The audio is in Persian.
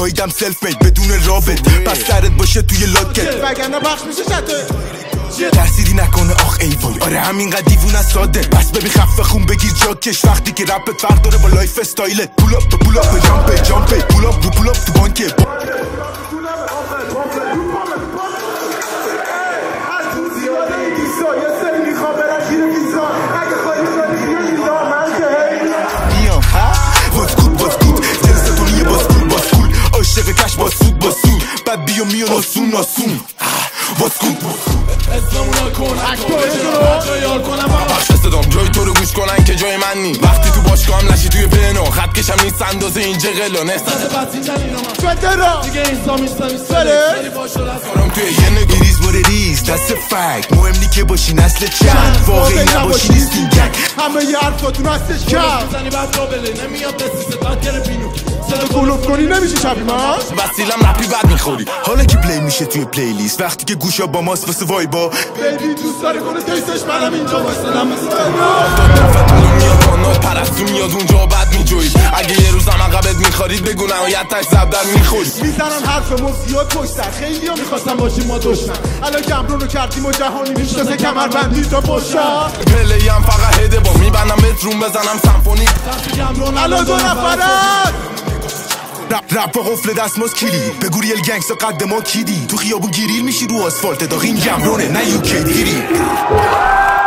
گایدم سلف مید بدون رابط پس سرت باشه توی لاکت وگرنه پخش میشه ترسیدی نکنه آخ ای وای آره همینقدر دیوونه ساده بس ببین خفه خون بگیر جاکش وقتی که رپت فرق داره با لایف استایلت پول اپ جامپ پول اپ تو بانکه عاشق کش با سود بعد بیو میان آسون What's good اسممونو کن اکتو یار کنم بخش صدام جای تو رو گوش کنن که جای من نی وقتی تو باشگاه هم نشی توی پنو خط کشم نیست اندازه این جغلو نستازه بسین جنین من فترا دیگه اینسا میستم سری کارم توی یه نگو It is what it is that's a fact مهم نی که باشی نسل چند واقعی نباشی نیستین گنگ همه ی حرفاتون هستش کم زنی بعد را بله نمیاد دستی ستاد گره بینو گلوف کنی نمیشه شبی ما وسیلم رپی بد میخوری حالا که پلی میشه توی پلیلیست وقتی که گوشا با ماست واسه وایبا بیبی دوست داره کنه تیستش منم اینجا واسلم فتون میاد آنات پرستو میاد اونجا بعد میجوید اگه یه روزم عقبت میخارید بگو نهایت تش زبدر میخوری میزنم حرف مفزیات پشت سر خیلی ها میخواستم باشیم ما دشمن الان گمرون رو کردیم و جهانی میشناسه کمربندی تا پشا پلی هم فقط هده با میبندم بهترون بزنم سمفونی گمرون الان 2 نفرن رپ و قفل دستماز کلید بگو ریل گنگستا قد ما کیدی تو خیابون گیریل میشی رو آسفالت داغین گمرونه نه یوکی دیری